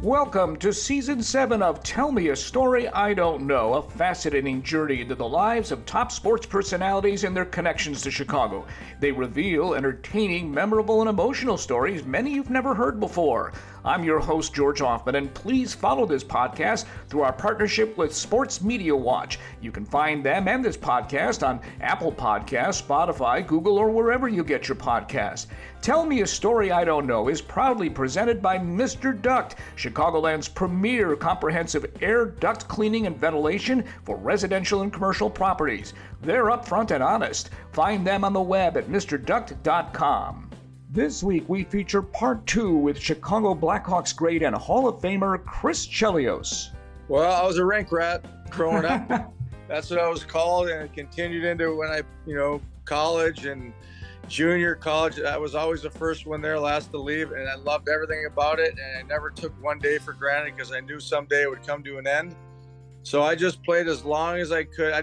Welcome to Season 7 of Tell Me a Story I Don't Know, a fascinating journey into the lives of top sports personalities and their connections to Chicago. They reveal entertaining, memorable, and emotional stories many you've never heard before. I'm your host, George Hoffman, and please follow this podcast through our partnership with Sports Media Watch. You can find them and this podcast on Apple Podcasts, Spotify, Google, or wherever you get your podcasts. Tell Me a Story I Don't Know is proudly presented by Mr. Duct, Chicagoland's premier comprehensive air duct cleaning and ventilation for residential and commercial properties. They're upfront and honest. Find them on the web at mrduct.com. This week we feature part 2 with Chicago Blackhawks great and Hall of Famer Chris Chelios. Well, I was a rink rat growing up. That's what I was called, and it continued into when I, college and junior college. I was always the first one there, last to leave, and I loved everything about it, and I never took one day for granted because I knew someday it would come to an end. So I just played as long as I could.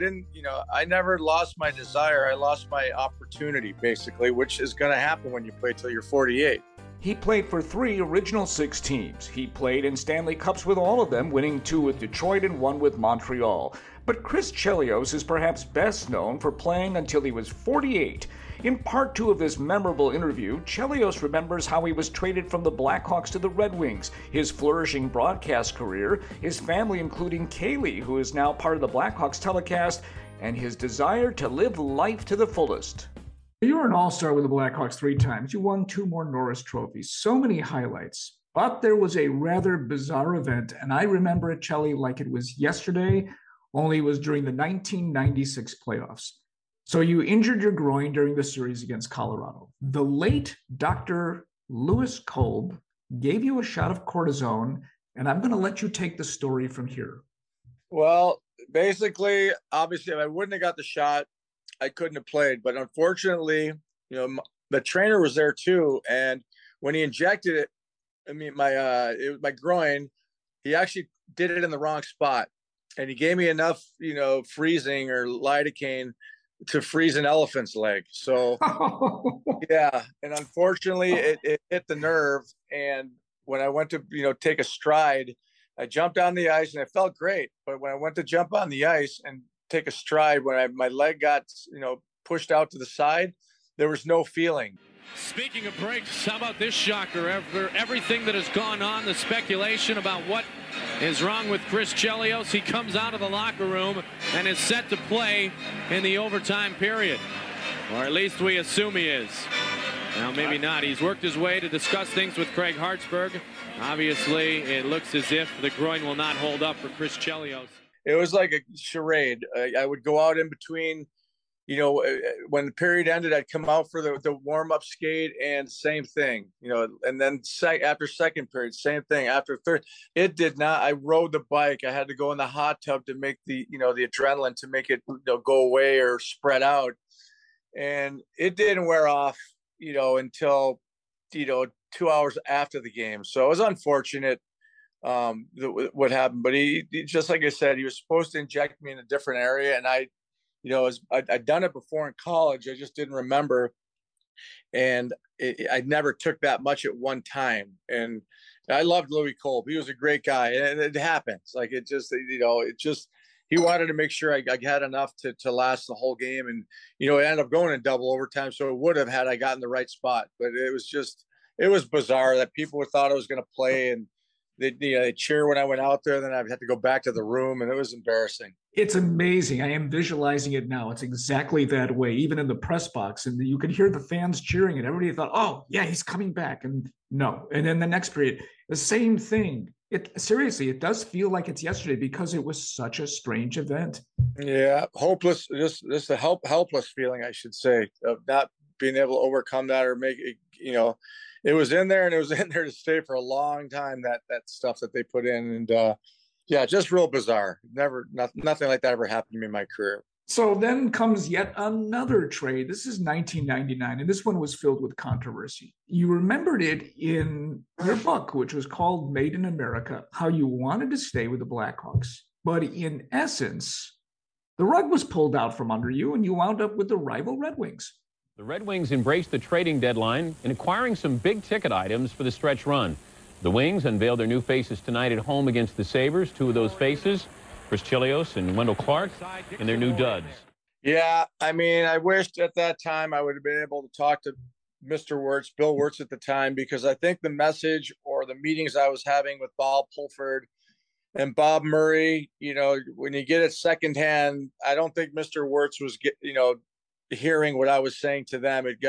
I never lost my desire. I lost my opportunity, basically, which is going to happen when you play till you're 48. He played for 3 original 6 teams. He played in Stanley Cups with all of them, winning 2 with Detroit and 1 with Montreal. But Chris Chelios is perhaps best known for playing until he was 48. In part 2 of this memorable interview, Chelios remembers how he was traded from the Blackhawks to the Red Wings, his flourishing broadcast career, his family including Kaylee, who is now part of the Blackhawks telecast, and his desire to live life to the fullest. You were an all-star with the Blackhawks 3 times. You won 2 more Norris trophies. So many highlights. But there was a rather bizarre event, and I remember it, Chelly, like it was yesterday, only it was during the 1996 playoffs. So you injured your groin during the series against Colorado. The late Dr. Louis Kolb gave you a shot of cortisone, and I'm going to let you take the story from here. Well, basically, obviously, if I wouldn't have got the shot, I couldn't have played. But unfortunately, the trainer was there too, and when he injected it, it was my groin. He actually did it in the wrong spot, and he gave me enough, freezing or lidocaine to freeze an elephant's leg. So yeah. And unfortunately it hit the nerve. And when I went to, take a stride, I jumped on the ice and it felt great. But when I went to jump on the ice and take a stride, when my leg got, pushed out to the side, there was no feeling. Speaking of breaks, how about this shocker? After everything that has gone on, the speculation about what is wrong with Chris Chelios, he comes out of the locker room and is set to play in the overtime period. Or at least we assume he is. Now, maybe not. He's worked his way to discuss things with Craig Hartsburg. Obviously, it looks as if the groin will not hold up for Chris Chelios. It was like a charade. I would go out in between. When the period ended, I'd come out for the warm-up skate and same thing, and then after second period, same thing. After third, it did not. I rode the bike. I had to go in the hot tub to make the adrenaline to make it, go away or spread out. And it didn't wear off, until, 2 hours after the game. So it was unfortunate what happened. But he, just like I said, he was supposed to inject me in a different area. And I'd done it before in college. I just didn't remember. And I never took that much at one time. And I loved Louis Kolb. He was a great guy. And it happens. Like it just, he wanted to make sure I had enough to last the whole game. And, it ended up going in double overtime. So it would have had I gotten the right spot. But it was bizarre that people thought I was going to play. And they cheer when I went out there. Then I had to go back to the room. And it was embarrassing. It's amazing. I am visualizing it now. It's exactly that way, even in the press box. And you could hear the fans cheering and everybody thought, oh, yeah, he's coming back. And no. And then the next period, the same thing. Seriously, it does feel like it's yesterday because it was such a strange event. Yeah, hopeless. Just a helpless feeling, I should say, of not being able to overcome that or make it, it was in there and it was in there to stay for a long time, that stuff that they put in. And, yeah, just real bizarre. Nothing like that ever happened to me in my career. So then comes yet another trade. This is 1999, and this one was filled with controversy. You remembered it in your book, which was called Made in America, how you wanted to stay with the Blackhawks. But in essence, the rug was pulled out from under you, and you wound up with the rival Red Wings. The Red Wings embraced the trading deadline in acquiring some big-ticket items for the stretch run. The Wings unveiled their new faces tonight at home against the Sabres. Two of those faces, Chris Chelios and Wendell Clark, in their new duds. Yeah, I mean, I wished at that time I would have been able to talk to Mr. Wirtz, Bill Wirtz at the time, because I think the message or the meetings I was having with Bob Pulford and Bob Murray, when you get it secondhand, I don't think Mr. Wirtz was, hearing what I was saying to them. It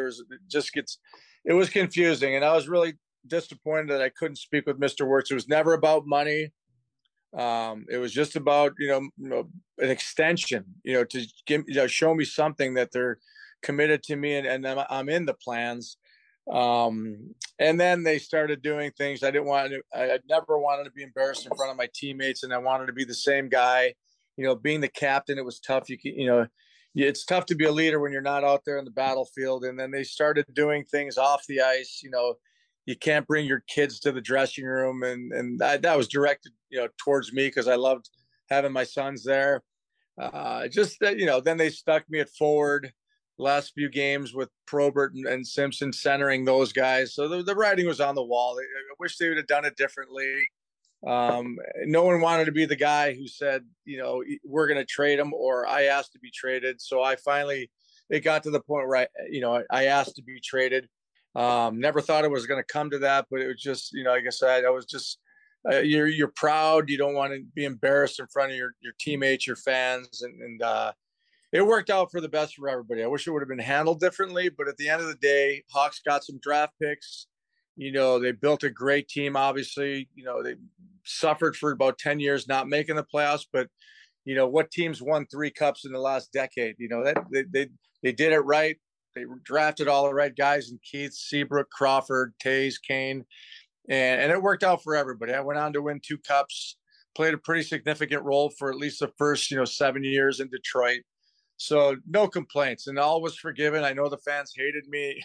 was confusing. And I was really disappointed that I couldn't speak with Mr. Wirtz. It was never about money. It was just about, an extension, to give, show me something that they're committed to me and I'm in the plans. And then they started doing things I never wanted to be embarrassed in front of my teammates. And I wanted to be the same guy, being the captain. It was tough. It's tough to be a leader when you're not out there in the battlefield. And then they started doing things off the ice. You can't bring your kids to the dressing room. And that was directed, towards me, because I loved having my sons there. Then they stuck me at forward last few games with Probert and Simpson centering those guys. So the writing was on the wall. I wish they would have done it differently. No one wanted to be the guy who said, we're going to trade him, or I asked to be traded. So it got to the point where I asked to be traded. Never thought it was going to come to that, but it was just, like I said, I was just, you're proud. You don't want to be embarrassed in front of your teammates, your fans. And it worked out for the best for everybody. I wish it would have been handled differently, but at the end of the day, Hawks got some draft picks. They built a great team. Obviously, they suffered for about 10 years not making the playoffs, but what teams won 3 cups in the last decade? That they did it right. They drafted all the right guys in Keith, Seabrook, Crawford, Taves, Kane, and it worked out for everybody. I went on to win 2 cups, played a pretty significant role for at least the first 7 years in Detroit. So no complaints, and all was forgiven. I know the fans hated me.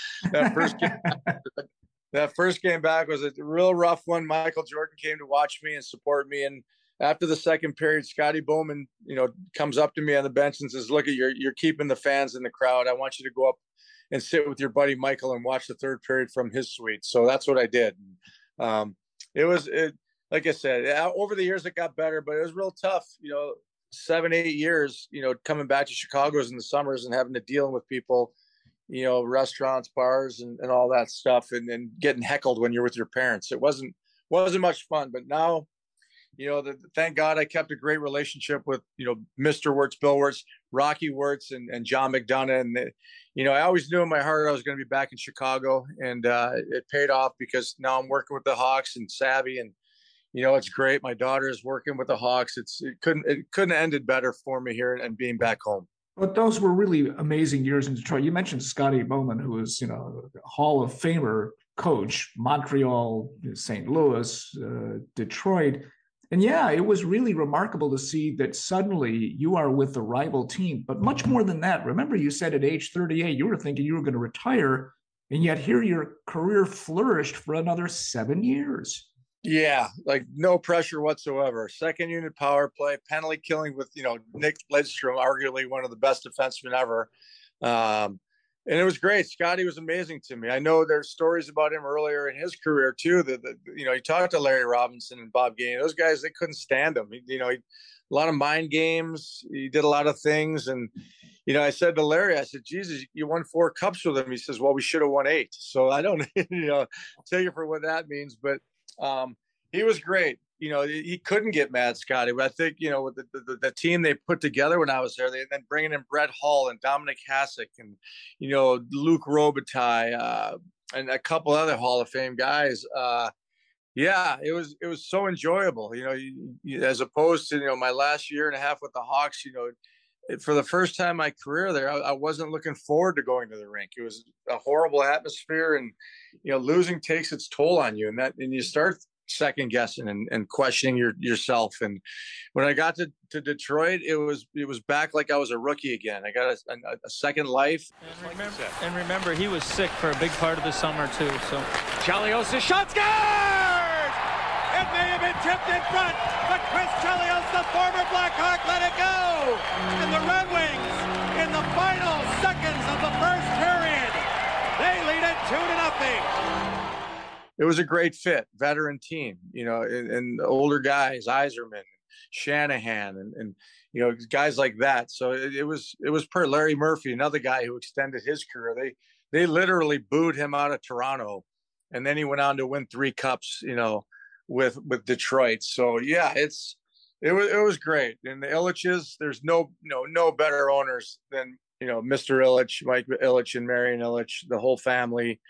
That first game back was a real rough one. Michael Jordan came to watch me and support me, and after the second period, Scotty Bowman, comes up to me on the bench and says, "Look, you're keeping the fans in the crowd. I want you to go up and sit with your buddy Michael and watch the third period from his suite." So that's what I did. Like I said, over the years it got better, but it was real tough. 7-8 years, coming back to Chicago's in the summers and having to deal with people, restaurants, bars, and all that stuff, and getting heckled when you're with your parents. It wasn't much fun, but now, thank God I kept a great relationship with, Mr. Wirtz, Bill Wirtz, Rocky Wirtz, and John McDonough. And, I always knew in my heart I was going to be back in Chicago, and it paid off, because now I'm working with the Hawks and Savvy, and, it's great. My daughter is working with the Hawks. It couldn't have ended better for me here and being back home. But those were really amazing years in Detroit. You mentioned Scotty Bowman, who was, Hall of Famer coach, Montreal, St. Louis, Detroit. And yeah, it was really remarkable to see that suddenly you are with the rival team. But much more than that, remember you said at age 38, you were thinking you were going to retire, and yet here your career flourished for another 7 years. Yeah, like no pressure whatsoever. Second unit power play, penalty killing with, Nick Lidstrom, arguably one of the best defensemen ever. And it was great. Scotty was amazing to me. I know there's stories about him earlier in his career too, that he talked to Larry Robinson and Bob Gainey. Those guys, they couldn't stand him. He a lot of mind games. He did a lot of things. And, I said to Larry, I said, Jesus, you won 4 cups with him. He says, well, we should have won 8. So I don't, take it for what that means. But he was great. He couldn't get mad, Scotty. But I think, with the team they put together when I was there, they then bringing in Brett Hull and Dominic Hasek and, Luc Robitaille and a couple other Hall of Fame guys. It was so enjoyable, as opposed to, my last year and a half with the Hawks, for the first time in my career there, I wasn't looking forward to going to the rink. It was a horrible atmosphere, and, losing takes its toll on you, and you start second guessing and questioning yourself. And when I got to Detroit, it was back like I was a rookie again. I got a second life. And remember, he was sick for a big part of the summer too. So Chelios' shot scores! It may have been tipped in front, but Chris Chelios, the former Blackhawk, let it go. And the Red Wings, in the final seconds of the first period, they lead it 2-0. it was a great fit, veteran team, and older guys, Iserman, Shanahan, and guys like that. So it was per Larry Murphy, another guy who extended his career. They literally booed him out of Toronto, and then he went on to win 3 cups, with Detroit. So yeah, it was great. And the Ilitches, there's no better owners than Mr. Ilitch, Mike Ilitch, and Marion Ilitch, the whole family.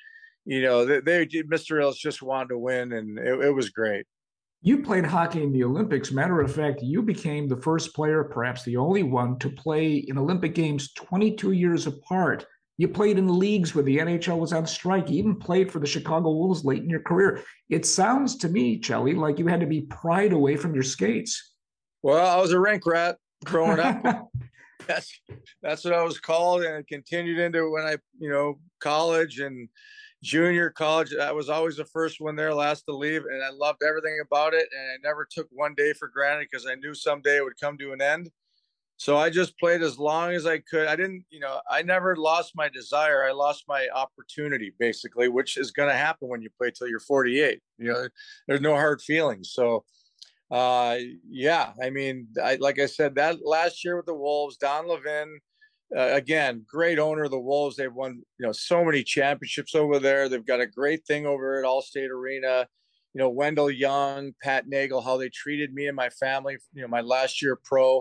Mr. Ilitch just wanted to win, and it was great. You played hockey in the Olympics. Matter of fact, you became the first player, perhaps the only one, to play in Olympic Games 22 years apart. You played in leagues where the NHL was on strike. You even played for the Chicago Wolves late in your career. It sounds to me, Chelly, like you had to be pried away from your skates. Well, I was a rink rat growing up. That's what I was called, and it continued into when I, college and junior college. I was always the first one there, last to leave, and I loved everything about it. And I never took one day for granted because I knew someday it would come to an end. So I just played as long as I could. I didn't, I never lost my desire. I lost my opportunity, basically, which is going to happen when you play till you're 48. There's no hard feelings. So, yeah, I mean, like I said, that last year with the Wolves, Don Levin, again, great owner of the Wolves. They've won, so many championships over there. They've got a great thing over at Allstate Arena. Wendell Young, Pat Nagel, how they treated me and my family, my last year pro.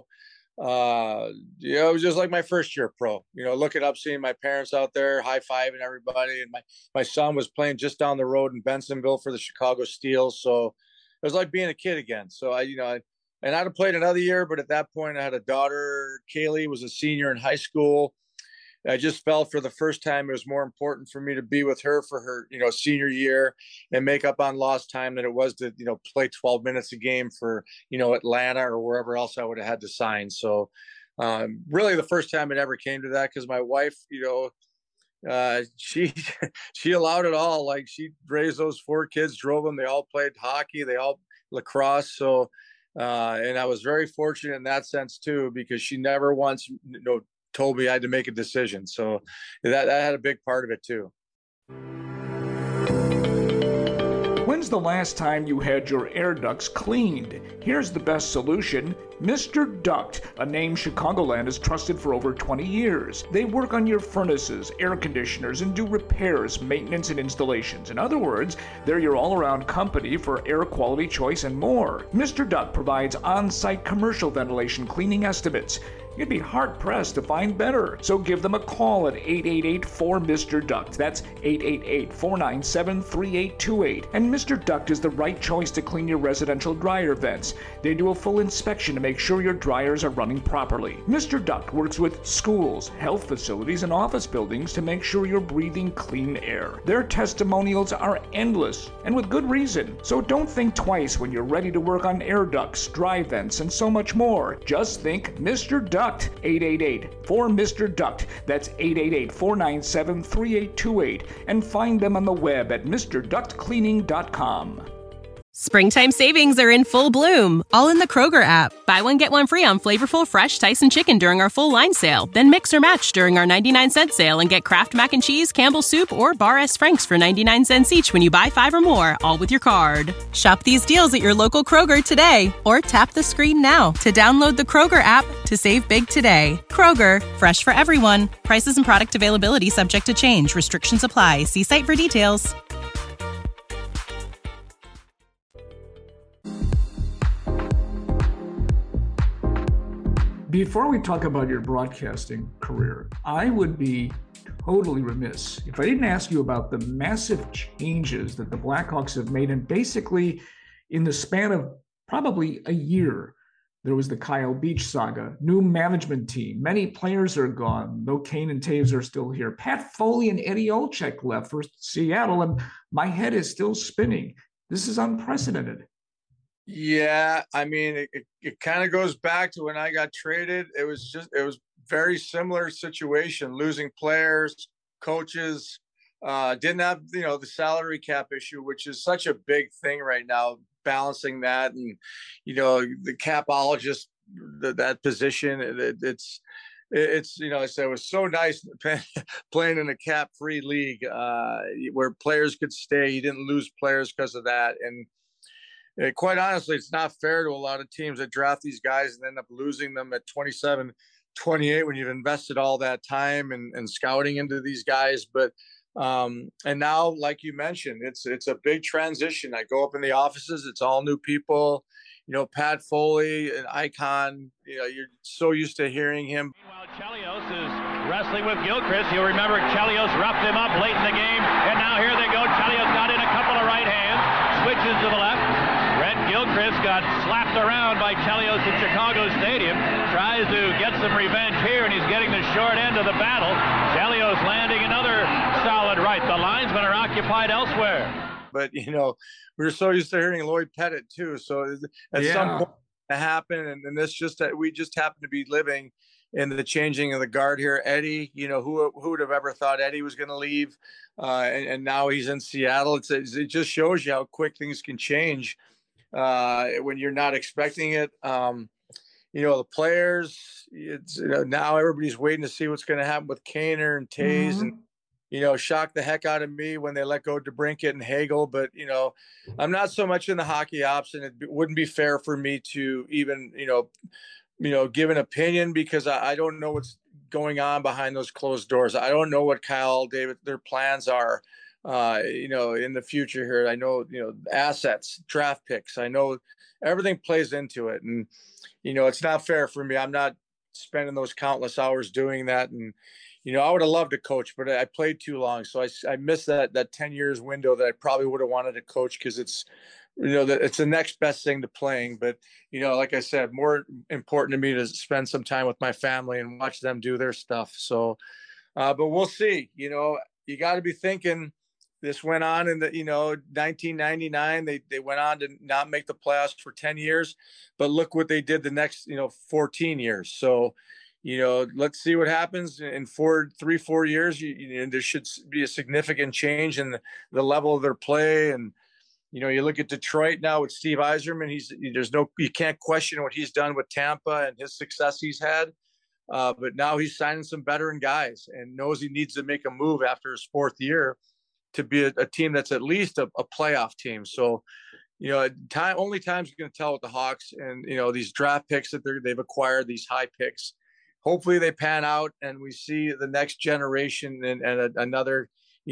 It was just like my first year pro, looking up, seeing my parents out there, high-fiving everybody. And my son was playing just down the road in Bensonville for the Chicago Steel. So it was like being a kid again. So and I'd have played another year, but at that point I had a daughter. Kaylee was a senior in high school. I just felt for the first time it was more important for me to be with her for her, senior year and make up on lost time than it was to, play 12 minutes a game for, Atlanta or wherever else I would have had to sign. So really the first time it ever came to that, because my wife, she allowed it all. Like, she raised those 4 kids, drove them. They all played hockey. They all lacrosse. So, and I was very fortunate in that sense too, because she never once, told me I had to make a decision. So that had a big part of it too. When's the last time you had your air ducts cleaned? Here's the best solution: Mr. Duct, a name Chicagoland has trusted for over 20 years. They work on your furnaces, air conditioners, and do repairs, maintenance, and installations. In other words, they're your all-around company for air quality choice and more. Mr. Duct provides on-site commercial ventilation cleaning estimates. You'd be hard-pressed to find better. So give them a call at 888-4-MR-DUCT. That's 888-497-3828. And Mr. Duct is the right choice to clean your residential dryer vents. They do a full inspection to make sure your dryers are running properly. Mr. Duct works with schools, health facilities, and office buildings to make sure you're breathing clean air. Their testimonials are endless, and with good reason. So don't think twice when you're ready to work on air ducts, dry vents, and so much more. Just think Mr. Duct. 888-4-MR-DUCT. That's 888-497-3828. And find them on the web at MrDuctCleaning.com. Springtime savings are in full bloom, all in the Kroger app. Buy one, get one free on flavorful, fresh Tyson chicken during our full line sale. Then mix or match during our 99-cent sale and get Kraft Mac and Cheese, Campbell's Soup, or Bar S. Frank's for 99 cents each when you buy 5 or more, all with your card. Shop these deals at your local Kroger today, or tap the screen now to download the Kroger app to save big today. Kroger, fresh for everyone. Prices and product availability subject to change. Restrictions apply. See site for details. Before we talk about your broadcasting career, I would be totally remiss if I didn't ask you about the massive changes that the Blackhawks have made. And basically, in the span of probably a year, there was the Kyle Beach saga, new management team. Many players are gone, though Kane and Taves are still here. Pat Foley and Eddie Olczyk left for Seattle, and my head is still spinning. This is unprecedented. Yeah, I mean, it kind of goes back to when I got traded. It was very similar situation, losing players, coaches, didn't have, the salary cap issue, which is such a big thing right now, balancing that. And, the capologist, that position, it's, I said it was so nice playing in a cap-free league where players could stay. You didn't lose players because of that. And quite honestly, it's not fair to a lot of teams that draft these guys and end up losing them at 27, 28 when you've invested all that time and scouting into these guys. But and now, like you mentioned, it's a big transition. I go up in the offices, it's all new people. Pat Foley, an icon. You're so used to hearing him. Meanwhile, Chelios is wrestling with Gilchrist. You'll remember Chelios roughed him up late in the game, and now here they go. Chelios got in a couple of right hands, switches to the left. Brent Gilchrist got slapped around by Chelios at Chicago Stadium. Tries to get some revenge here, and he's getting the short end of the battle. Chelios landing another solid right. The linesmen are occupied elsewhere. But, we were so used to hearing Lloyd Pettit, too. So at some point it happened, and this just that we just happen to be living in the changing of the guard here. Eddie, who would have ever thought Eddie was going to leave? And now he's in Seattle. It just shows you how quick things can change when you're not expecting it. The players, now everybody's waiting to see what's going to happen with Kaner and Taze and shocked the heck out of me when they let go DeBrincat and Hagel. But, I'm not so much in the hockey ops, and it wouldn't be fair for me to even, give an opinion because I don't know what's going on behind those closed doors. I don't know what Kyle, David, their plans are, in the future here. I know, assets, draft picks. I know everything plays into it. And, it's not fair for me. I'm not spending those countless hours doing that. And, I would have loved to coach, but I played too long. So I missed that 10 years window that I probably would have wanted to coach because it's, it's the next best thing to playing. But, like I said, more important to me to spend some time with my family and watch them do their stuff. So, but we'll see. You got to be thinking this went on in the, 1999. They went on to not make the playoffs for 10 years. But look what they did the next, 14 years. So, let's see what happens in 3-4 years. There should be a significant change in the level of their play. And, you look at Detroit now with Steve Yzerman. You can't question what he's done with Tampa and his success he's had. But now he's signing some veteran guys and knows he needs to make a move after his 4th year to be a team that's at least a playoff team. So, only time's going to tell with the Hawks and, these draft picks that they've acquired, these high picks. Hopefully they pan out and we see the next generation and another,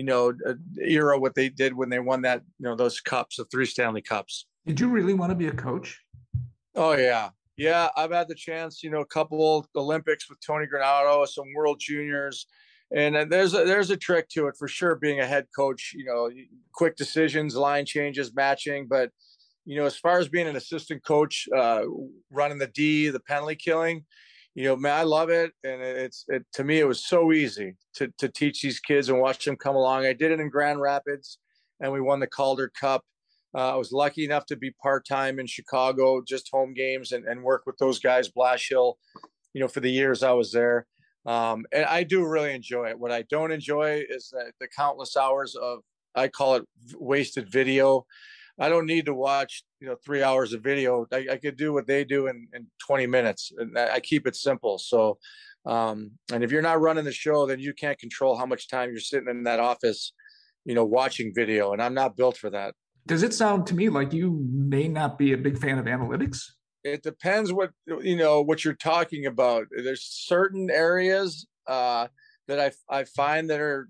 era, what they did when they won that, those cups, the 3 Stanley Cups. Did you really want to be a coach? Oh, yeah. Yeah, I've had the chance, a couple Olympics with Tony Granato, some World Juniors. And there's a trick to it for sure, being a head coach, quick decisions, line changes, matching. But, as far as being an assistant coach, running the penalty killing, man, I love it. And to me, it was so easy to teach these kids and watch them come along. I did it in Grand Rapids and we won the Calder Cup. I was lucky enough to be part-time in Chicago, just home games and work with those guys, Blashill, for the years I was there. And I do really enjoy it. What I don't enjoy is the countless hours of, I call it wasted video. I don't need to watch, 3 hours of video. I could do what they do in 20 minutes. And I keep it simple. So, and if you're not running the show, then you can't control how much time you're sitting in that office, watching video. And I'm not built for that. Does it sound to me like you may not be a big fan of analytics? It depends what you're talking about. There's certain areas that I find that are,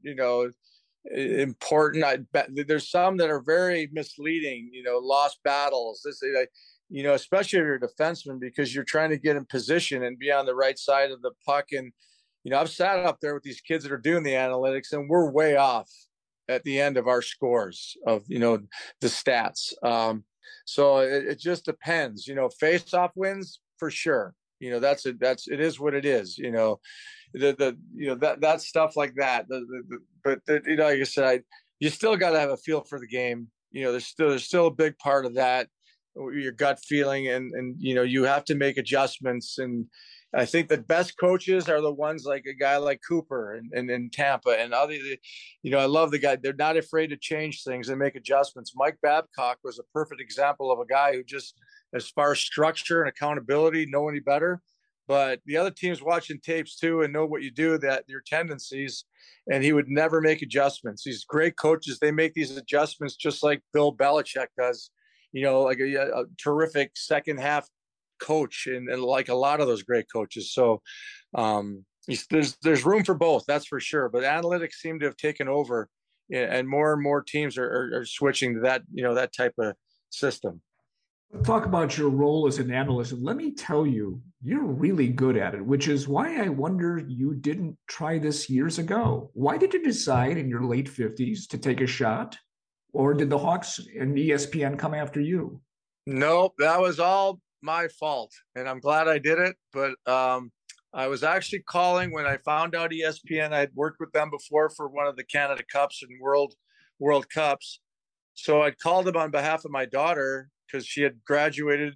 important. I bet there's some that are very misleading, lost battles, especially if you're a defenseman, because you're trying to get in position and be on the right side of the puck. And, I've sat up there with these kids that are doing the analytics and we're way off at the end of our scores of, the stats. So it just depends, face-off wins for sure. It is what it is, that stuff like that. But like I said, you still got to have a feel for the game. There's still a big part of that, your gut feeling, and you have to make adjustments. And I think the best coaches are the ones like a guy like Cooper and Tampa and other. I love the guy. They're not afraid to change things and make adjustments. Mike Babcock was a perfect example of a guy who just, as far as structure and accountability, know any better. but the other team's watching tapes too and know what you do, that your tendencies, and he would never make adjustments. These great coaches, they make these adjustments just like Bill Belichick does, like a terrific second half coach, and like a lot of those great coaches. So there's room for both, that's for sure. But analytics seem to have taken over, and more teams are switching to that, that type of system. Talk about your role as an analyst. And let me tell you, you're really good at it, which is why I wonder you didn't try this years ago. Why did you decide in your late 50s to take a shot? Or did the Hawks and ESPN come after you? Nope, that was all my fault. And I'm glad I did it. But I was actually calling when I found out ESPN. I had worked with them before for one of the Canada Cups and World Cups. So I called them on behalf of my daughter, because she had graduated,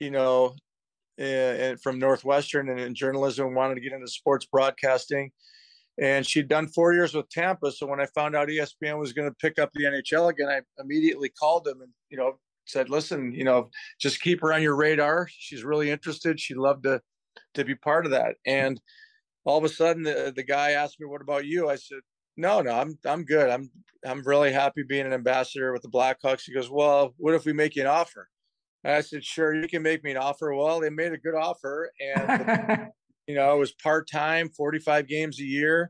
from Northwestern and in journalism, and wanted to get into sports broadcasting. And she'd done 4 years with Tampa. So when I found out ESPN was going to pick up the NHL again, I immediately called them and, said, listen, just keep her on your radar. She's really interested. She'd love to be part of that. And all of a sudden the guy asked me, what about you? I said, no, I'm good. I'm really happy being an ambassador with the Blackhawks. He goes, well, what if we make you an offer? And I said, sure, you can make me an offer. Well, they made a good offer, and it was part-time, 45 games a year.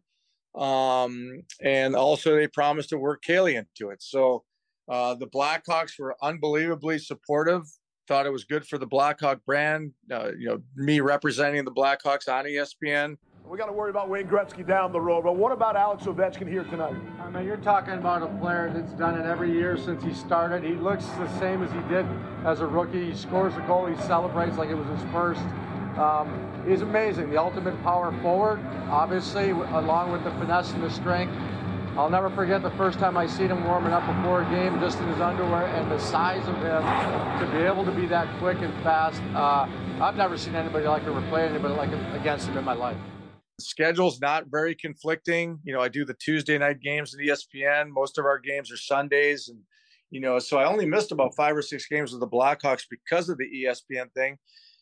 And also they promised to work Kaylee into it. So the Blackhawks were unbelievably supportive, thought it was good for the Blackhawk brand, me representing the Blackhawks on ESPN. We got to worry about Wayne Gretzky down the road, but what about Alex Ovechkin here tonight? I mean, you're talking about a player that's done it every year since he started. He looks the same as he did as a rookie. He scores a goal, he celebrates like it was his first. He's amazing, the ultimate power forward, obviously, along with the finesse and the strength. I'll never forget the first time I seen him warming up before a game, just in his underwear, and the size of him to be able to be that quick and fast. I've never seen anybody like him or played anybody like him against him in my life. Schedule's not very conflicting. I do the Tuesday night games at ESPN. Most of our games are Sundays. And, so I only missed about 5 or 6 games with the Blackhawks because of the ESPN thing.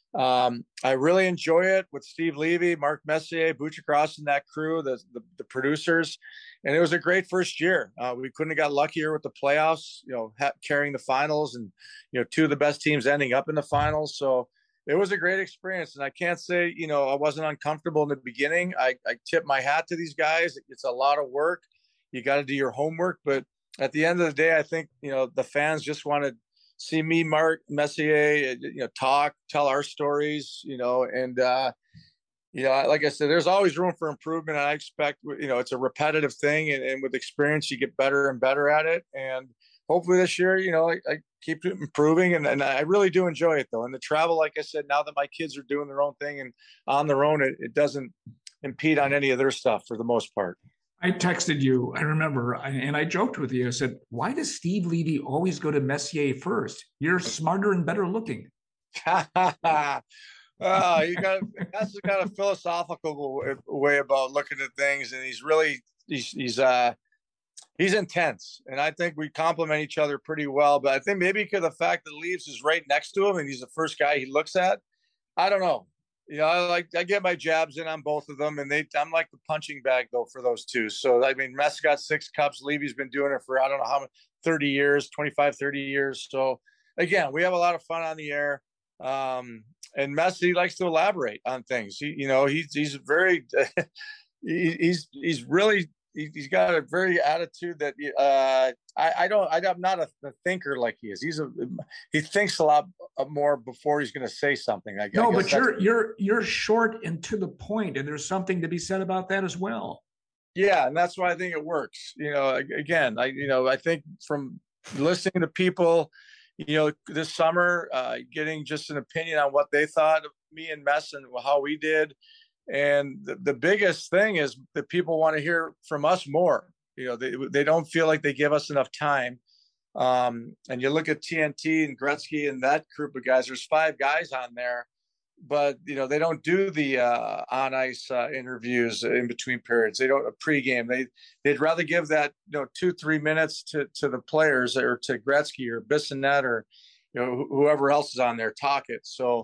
I really enjoy it with Steve Levy, Mark Messier, Butcher Cross, and that crew, the producers. And it was a great first year. We couldn't have got luckier with the playoffs, carrying the finals, and, 2 of the best teams ending up in the finals. So it was a great experience. And I can't say, I wasn't uncomfortable in the beginning. I tip my hat to these guys. It's a lot of work. You got to do your homework. But at the end of the day, I think, the fans just want to see me, Mark Messier, tell our stories, and, like I said, there's always room for improvement. And I expect, it's a repetitive thing. And with experience, you get better and better at it. And hopefully this year, I keep improving, and I really do enjoy it, though. And the travel, like I said, now that my kids are doing their own thing and on their own, it doesn't impede on any of their stuff for the most part. I texted you, I remember, and I joked with you. I said, why does Steve Levy always go to Messier first? You're smarter and better looking. That's got a philosophical way about looking at things, and he's intense, and I think we complement each other pretty well. But I think maybe because of the fact that Leaves is right next to him and he's the first guy he looks at, I don't know. I get my jabs in on both of them, and I'm like the punching bag though for those two. So I mean, Mess got 6 cups. Levy's been doing it for I don't know how many, 30 years, 25, 30 years. So again, we have a lot of fun on the air. And Messi likes to elaborate on things. He's very he's got a very attitude that I'm not a thinker like he is. He thinks a lot more before he's going to say something. But you're short and to the point, and there's something to be said about that as well. Yeah, and that's why I think it works. Again, I think from listening to people, this summer, getting just an opinion on what they thought of me and Mess and how we did. And the biggest thing is that people want to hear from us more. They don't feel like they give us enough time. And you look at TNT and Gretzky and that group of guys, there's 5 guys on there, but, they don't do the on ice interviews in between periods. They don't pregame. They'd rather give that, 2-3 minutes to the players, or to Gretzky or Bissonnette or, whoever else is on there, talk it. So,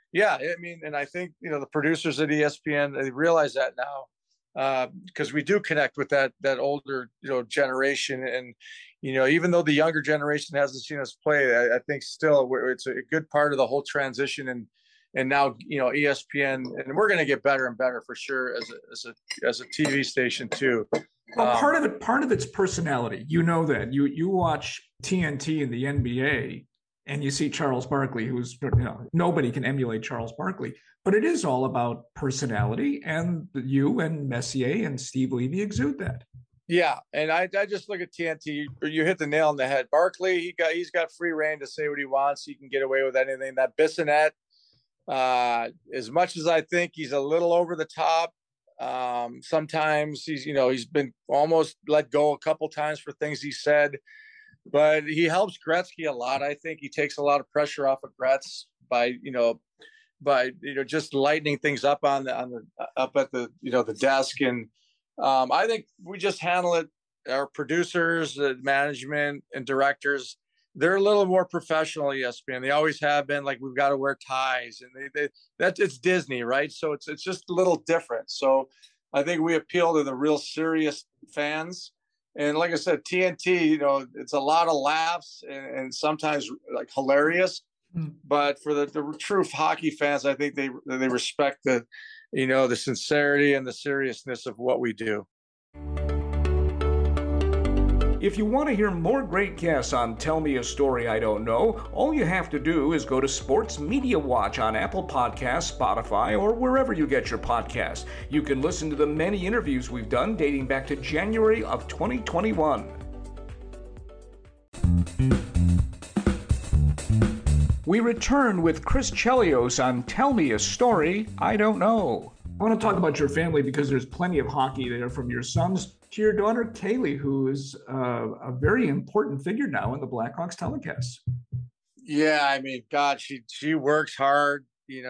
Yeah, I mean, and I think, the producers at ESPN, they realize that now, because we do connect with that older, generation. And, even though the younger generation hasn't seen us play, I think still it's a good part of the whole transition. And now, ESPN, and we're going to get better and better for sure as a TV station too. Well, part of it's personality. That you watch TNT in the NBA and you see Charles Barkley, who's, nobody can emulate Charles Barkley, but it is all about personality, and you and Messier and Steve Levy exude that. Yeah, and I just look at TNT. You hit the nail on the head. Barkley, he's got free reign to say what he wants. He can get away with anything. That Bissonnette, as much as I think he's a little over the top, sometimes he's been almost let go a couple times for things he said, but he helps Gretzky a lot. I think he takes a lot of pressure off of Gretz by just lightening things up up at the desk. And I think we just handle it. Our producers, the management and directors, they're a little more professional. ESPN, they always have been. Like, we've got to wear ties, and it's Disney, right? So it's just a little different. So I think we appeal to the real serious fans. And like I said, TNT, it's a lot of laughs and sometimes like hilarious. But for the true hockey fans, I think they respect the sincerity and the seriousness of what we do. If you want to hear more great guests on Tell Me a Story I Don't Know, all you have to do is go to Sports Media Watch on Apple Podcasts, Spotify, or wherever you get your podcasts. You can listen to the many interviews we've done dating back to January of 2021. We return with Chris Chelios on Tell Me a Story I Don't Know. I want to talk about your family because there's plenty of hockey there, from your sons to your daughter, Kaylee, who is a very important figure now in the Blackhawks telecasts. Yeah, I mean, God, she works hard.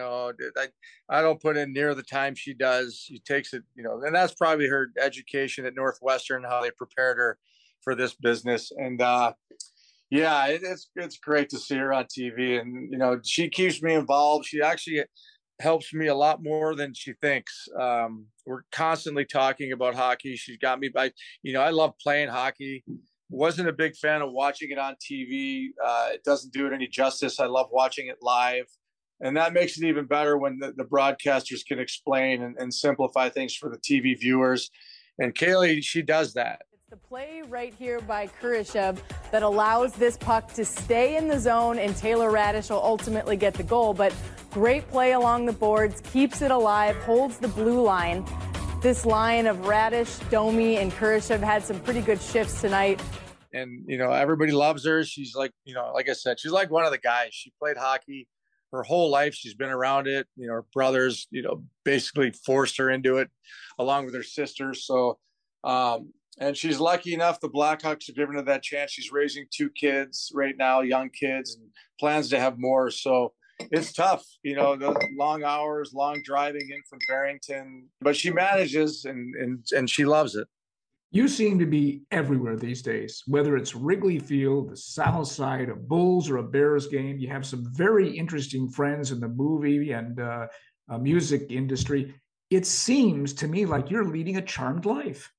I don't put in near the time she does. She takes it, and that's probably her education at Northwestern, how they prepared her for this business. And yeah, it's great to see her on TV, and she keeps me involved. She actually helps me a lot more than she thinks. We're constantly talking about hockey. She's got me by, I love playing hockey. Wasn't a big fan of watching it on TV. It doesn't do it any justice. I love watching it live. And that makes it even better when the broadcasters can explain and simplify things for the TV viewers. And Kaylee, she does that. The play right here by Kurashev that allows this puck to stay in the zone, and Taylor Radish will ultimately get the goal. But great play along the boards, keeps it alive, holds the blue line. This line of Radish, Domi, and Kurashev had some pretty good shifts tonight. And, everybody loves her. She's like, like I said, she's like one of the guys. She played hockey her whole life. She's been around it. Her brothers, basically forced her into it along with her sisters. So, and she's lucky enough, the Blackhawks have given her that chance. She's raising 2 kids right now, young kids, and plans to have more. So it's tough, the long hours, long driving in from Barrington, but she manages and she loves it. You seem to be everywhere these days, whether it's Wrigley Field, the South Side, a Bulls or a Bears game. You have some very interesting friends in the movie and music industry. It seems to me like you're leading a charmed life.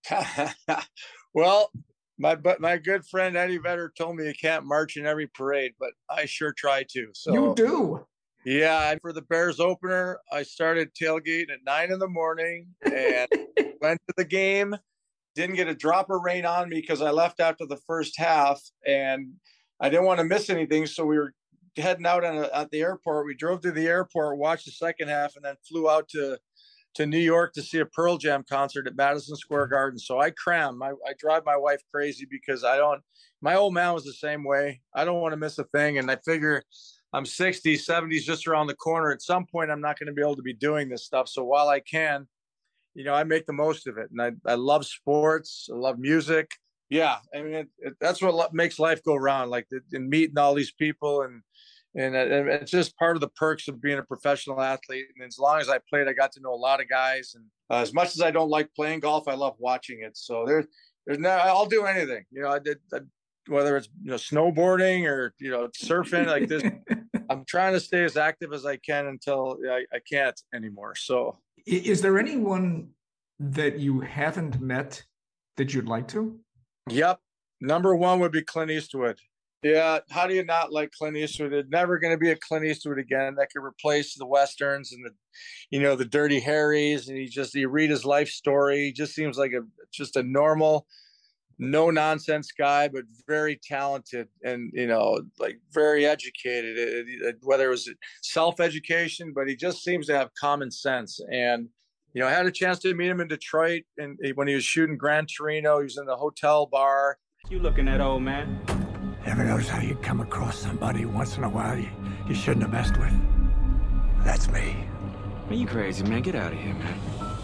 Well, my good friend Eddie Vedder told me you can't march in every parade, but I sure try to. So you do. Yeah, for the Bears opener, I started tailgating at 9 a.m. and went to the game. Didn't get a drop of rain on me because I left after the first half, and I didn't want to miss anything. So we were heading out at the airport. We drove to the airport, watched the second half, and then flew out to New York to see a Pearl Jam concert at Madison Square Garden. So I cram. I drive my wife crazy because my old man was the same way. I don't want to miss a thing. And I figure I'm 60, 70s just around the corner. At some point, I'm not going to be able to be doing this stuff. So while I can, I make the most of it. And I love sports. I love music. Yeah. I mean, that's what makes life go round, like in meeting all these people. And it's just part of the perks of being a professional athlete. And as long as I played, I got to know a lot of guys. And as much as I don't like playing golf, I love watching it. So there's no, I'll do anything. I did, whether it's snowboarding or surfing like this. I'm trying to stay as active as I can until I can't anymore. So is there anyone that you haven't met that you'd like to? Yep. Number one would be Clint Eastwood. Yeah. How do you not like Clint Eastwood? There's never going to be a Clint Eastwood again that could replace the Westerns and the Dirty Harrys. And you read his life story. He just seems like just a normal, no nonsense guy, but very talented and, like very educated, whether it was self-education, but he just seems to have common sense. And, I had a chance to meet him in Detroit, and when he was shooting Gran Torino, he was in the hotel bar. You looking at old man? Ever notice how you come across somebody once in a while you shouldn't have messed with? That's me. Man, you crazy, man. Get out of here, man.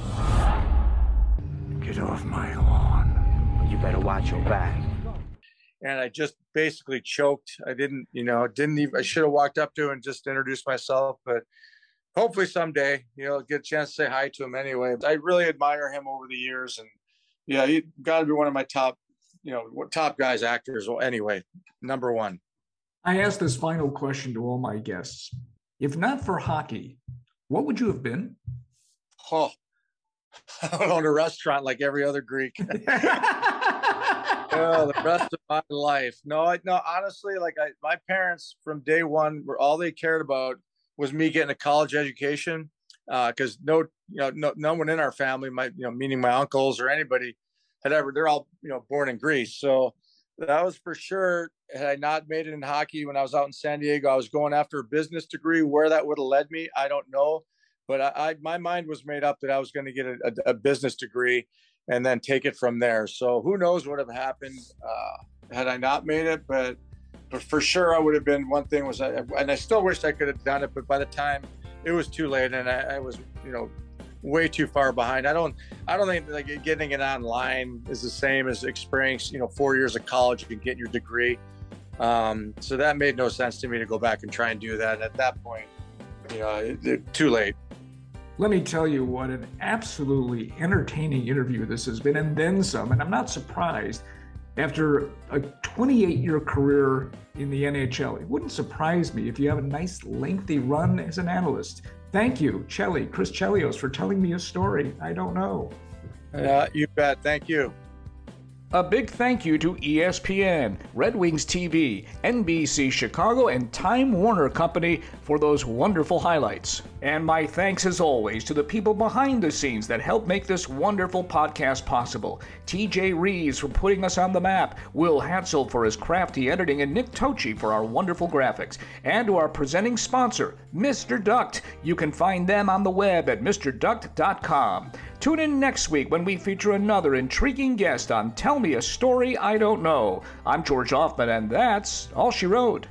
Get off my lawn. You better watch your back. And I just basically choked. I didn't even, I should have walked up to him and just introduced myself, but hopefully someday, get a chance to say hi to him anyway. I really admire him over the years. And yeah, he got to be one of my top guys, actors. Well, anyway, number one. I asked this final question to all my guests. If not for hockey, what would you have been? Oh, I owned a restaurant like every other Greek. The rest of my life. No, honestly, my parents from day one all they cared about was me getting a college education. Because no one in our family, meaning my uncles or anybody, they're all, born in Greece. So that was for sure. Had I not made it in hockey when I was out in San Diego, I was going after a business degree. Where that would have led me, I don't know. But my mind was made up that I was going to get a business degree and then take it from there. So who knows what would have happened had I not made it. But for sure, I would have been. One thing was, and I still wished I could have done it, but by the time it was too late, and I was, way too far behind. I don't think getting it online is the same as experience, 4 years of college and getting your degree. So that made no sense to me to go back and try and do that. And at that point, too late. Let me tell you what an absolutely entertaining interview this has been, and then some. And I'm not surprised. After a 28-year career in the NHL, it wouldn't surprise me if you have a nice lengthy run as an analyst. Thank you, Chris Chelios, for telling me a story I don't know. You bet. Thank you. A big thank you to ESPN, Red Wings TV, NBC Chicago, and Time Warner Company for those wonderful highlights. And my thanks as always to the people behind the scenes that help make this wonderful podcast possible. TJ Reeves for putting us on the map, Will Hatzel for his crafty editing, and Nick Tochi for our wonderful graphics. And to our presenting sponsor, Mr. Duct. You can find them on the web at mrduct.com. Tune in next week when we feature another intriguing guest on Tell Me a Story I Don't Know. I'm George Hoffman, and that's All She Wrote.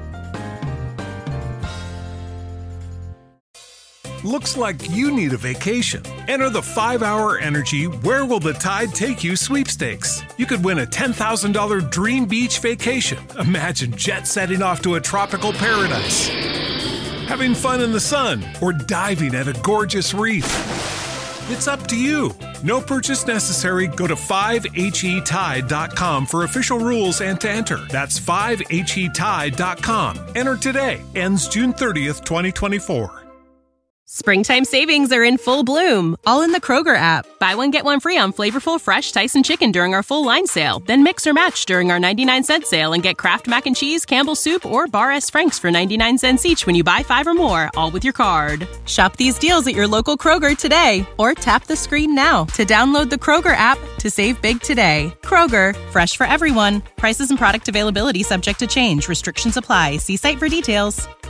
Looks like you need a vacation. Enter the 5-Hour Energy Where Will the Tide Take You sweepstakes. You could win a $10,000 dream beach vacation. Imagine jet setting off to a tropical paradise, having fun in the sun, or diving at a gorgeous reef. It's up to you. No purchase necessary. Go to 5HETide.com for official rules and to enter. That's 5HETide.com. Enter today. Ends June 30th, 2024. Springtime savings are in full bloom, all in the Kroger app. Buy one, get one free on flavorful, fresh Tyson chicken during our full line sale. Then mix or match during our 99-cent sale and get Kraft Mac and Cheese, Campbell's Soup, or Bar S. Frank's for 99 cents each when you buy 5 or more, all with your card. Shop these deals at your local Kroger today, or tap the screen now to download the Kroger app to save big today. Kroger, fresh for everyone. Prices and product availability subject to change. Restrictions apply. See site for details.